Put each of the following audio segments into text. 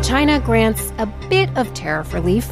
China grants a bit of tariff relief.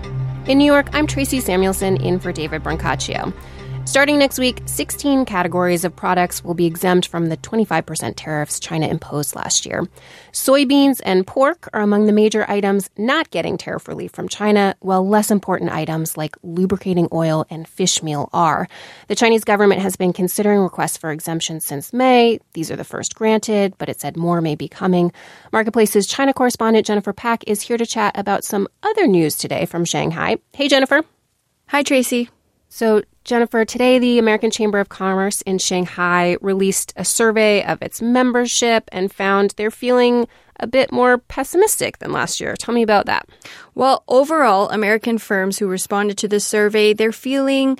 In New York, I'm Tracy Samuelson in for David Brancaccio. Starting next week, 16 categories of products will be exempt from the 25% tariffs China imposed last year. Soybeans and pork are among the major items not getting tariff relief from China, while less important items like lubricating oil and fish meal are. The Chinese government has been considering requests for exemptions since May. These are the first granted, but it said more may be coming. Marketplace's China correspondent Jennifer Pak is here to chat about some other news today from Shanghai. Hey, Jennifer. Hi, Tracy. So, Jennifer, today the American Chamber of Commerce in Shanghai released a survey of its membership and found they're feeling a bit more pessimistic than last year. Tell me about that. Well, overall, American firms who responded to this survey, they're feeling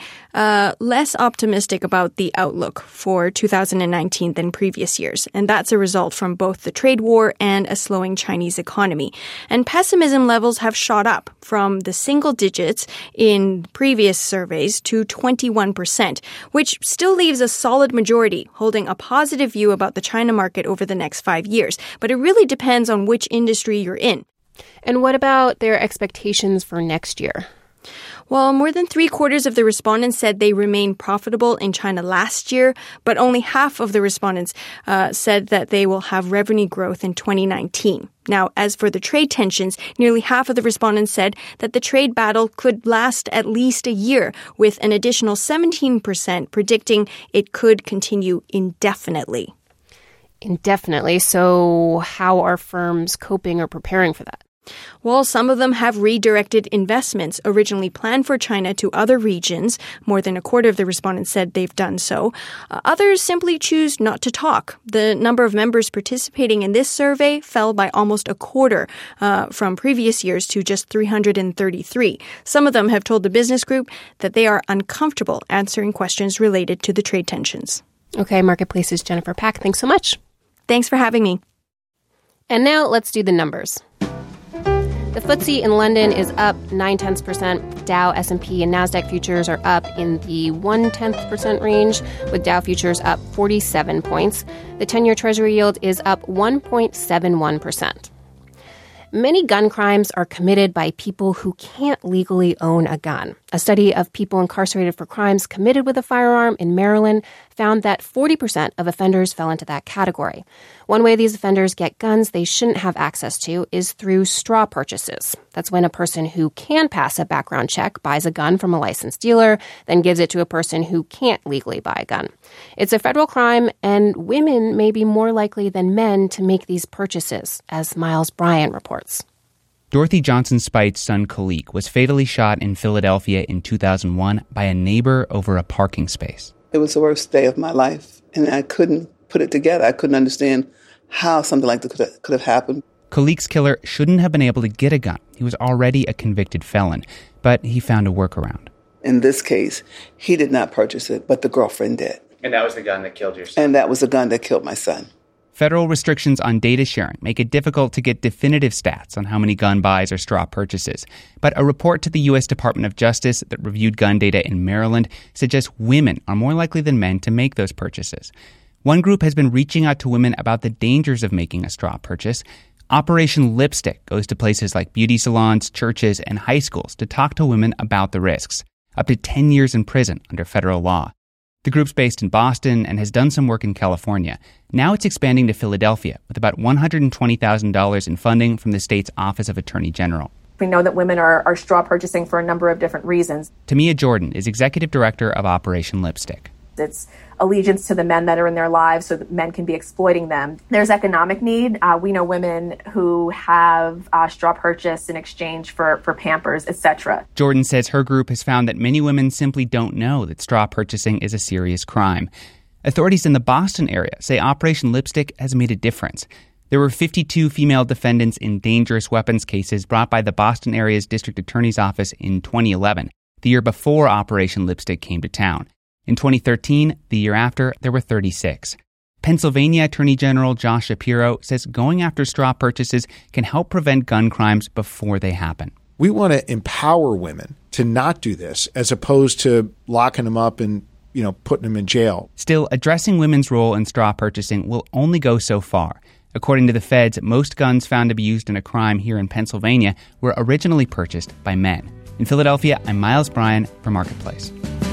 less optimistic about the outlook for 2019 than previous years. And that's a result from both the trade war and a slowing Chinese economy. And pessimism levels have shot up from the single digits in previous surveys to 21%, which still leaves a solid majority holding a positive view about the China market over the next 5 years. But it really depends on which industry you're in. And what about their expectations for next year? Well, more than 3/4 of the respondents said they remained profitable in China last year, but only half of the respondents said that they will have revenue growth in 2019. Now, as for the trade tensions, nearly half of the respondents said that the trade battle could last at least a year, with an additional 17% predicting it could continue indefinitely. Indefinitely. So how are firms coping or preparing for that? Well, some of them have redirected investments originally planned for China to other regions. More than a quarter of the respondents said they've done so. Others simply choose not to talk. The number of members participating in this survey fell by almost a quarter from previous years to just 333. Some of them have told the business group that they are uncomfortable answering questions related to the trade tensions. Okay, Marketplace's Jennifer Pak, thanks so much. Thanks for having me. And now let's do the numbers. The FTSE in London is up 0.9%. Dow, S&P, and NASDAQ futures are up in the 0.1% range, with Dow futures up 47 points. The 10-year Treasury yield is up 1.71%. Many gun crimes are committed by people who can't legally own a gun. A study of people incarcerated for crimes committed with a firearm in Maryland found that 40% of offenders fell into that category. One way these offenders get guns they shouldn't have access to is through straw purchases. That's when a person who can pass a background check buys a gun from a licensed dealer, then gives it to a person who can't legally buy a gun. It's a federal crime, and women may be more likely than men to make these purchases, as Miles Bryan reports. Dorothy Johnson Spite's son Khalid was fatally shot in Philadelphia in 2001 by a neighbor over a parking space. It was the worst day of my life, and I couldn't put it together. I couldn't understand how something like that could have happened. Khalid's killer shouldn't have been able to get a gun. He was already a convicted felon, but he found a workaround. In this case, he did not purchase it, but the girlfriend did. And that was the gun that killed your son? And that was the gun that killed my son. Federal restrictions on data sharing make it difficult to get definitive stats on how many gun buys or straw purchases. But a report to the U.S. Department of Justice that reviewed gun data in Maryland suggests women are more likely than men to make those purchases. One group has been reaching out to women about the dangers of making a straw purchase. Operation Lipstick goes to places like beauty salons, churches, and high schools to talk to women about the risks. Up to 10 years in prison under federal law. The group's based in Boston and has done some work in California. Now it's expanding to Philadelphia with about $120,000 in funding from the state's Office of Attorney General. We know that women are straw purchasing for a number of different reasons. Tamia Jordan is executive director of Operation Lipstick. It's allegiance to the men that are in their lives so that men can be exploiting them. There's economic need. We know women who have straw purchase in exchange for Pampers, etc. Jordan says her group has found that many women simply don't know that straw purchasing is a serious crime. Authorities in the Boston area say Operation Lipstick has made a difference. There were 52 female defendants in dangerous weapons cases brought by the Boston area's district attorney's office in 2011, the year before Operation Lipstick came to town. In 2013, the year after, there were 36. Pennsylvania Attorney General Josh Shapiro says going after straw purchases can help prevent gun crimes before they happen. We want to empower women to not do this as opposed to locking them up and, putting them in jail. Still, addressing women's role in straw purchasing will only go so far. According to the feds, most guns found to be used in a crime here in Pennsylvania were originally purchased by men. In Philadelphia, I'm Miles Bryan for Marketplace.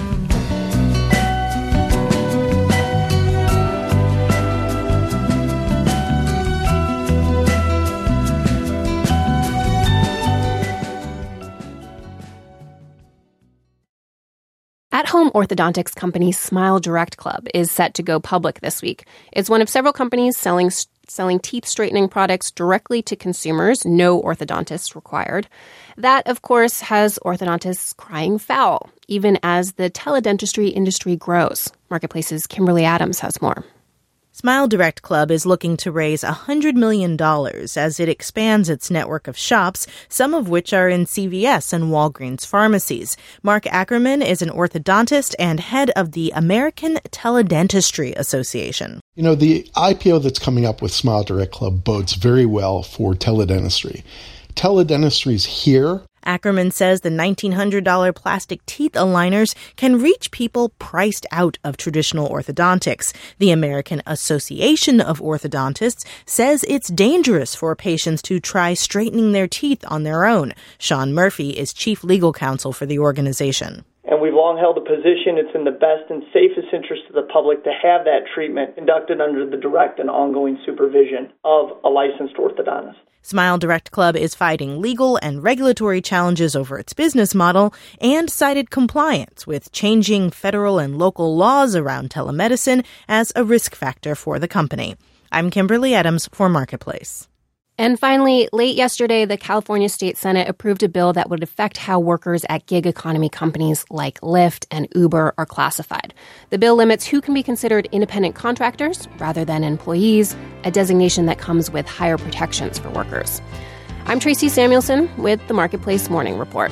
At-home orthodontics company Smile Direct Club is set to go public this week. It's one of several companies selling teeth straightening products directly to consumers, no orthodontists required. That, of course, has orthodontists crying foul, even as the teledentistry industry grows. Marketplace's Kimberly Adams has more. Smile Direct Club is looking to raise $100 million as it expands its network of shops, some of which are in CVS and Walgreens pharmacies. Mark Ackerman is an orthodontist and head of the American Teledentistry Association. You know, the IPO that's coming up with Smile Direct Club bodes very well for teledentistry. Teledentistry's here. Ackerman says the $1,900 plastic teeth aligners can reach people priced out of traditional orthodontics. The American Association of Orthodontists says it's dangerous for patients to try straightening their teeth on their own. Sean Murphy is chief legal counsel for the organization. And we've long held the position it's in the best and safest interest of the public to have that treatment conducted under the direct and ongoing supervision of a licensed orthodontist. Smile Direct Club is fighting legal and regulatory challenges over its business model and cited compliance with changing federal and local laws around telemedicine as a risk factor for the company. I'm Kimberly Adams for Marketplace. And finally, late yesterday, the California State Senate approved a bill that would affect how workers at gig economy companies like Lyft and Uber are classified. The bill limits who can be considered independent contractors rather than employees, a designation that comes with higher protections for workers. I'm Tracy Samuelson with the Marketplace Morning Report.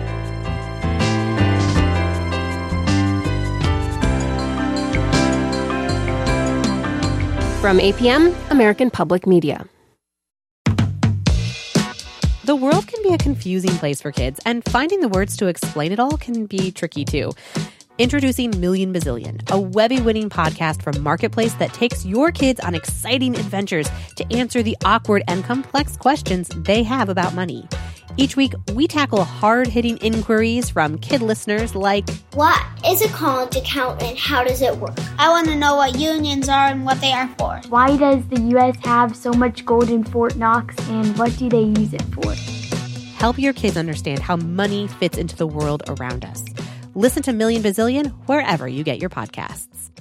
From APM, American Public Media. The world can be a confusing place for kids, and finding the words to explain it all can be tricky too. Introducing Million Bazillion, a Webby-winning podcast from Marketplace that takes your kids on exciting adventures to answer the awkward and complex questions they have about money. Each week, we tackle hard-hitting inquiries from kid listeners like, what is a college account and how does it work? I want to know what unions are and what they are for. Why does the U.S. have so much gold in Fort Knox and what do they use it for? Help your kids understand how money fits into the world around us. Listen to Million Bazillion wherever you get your podcasts.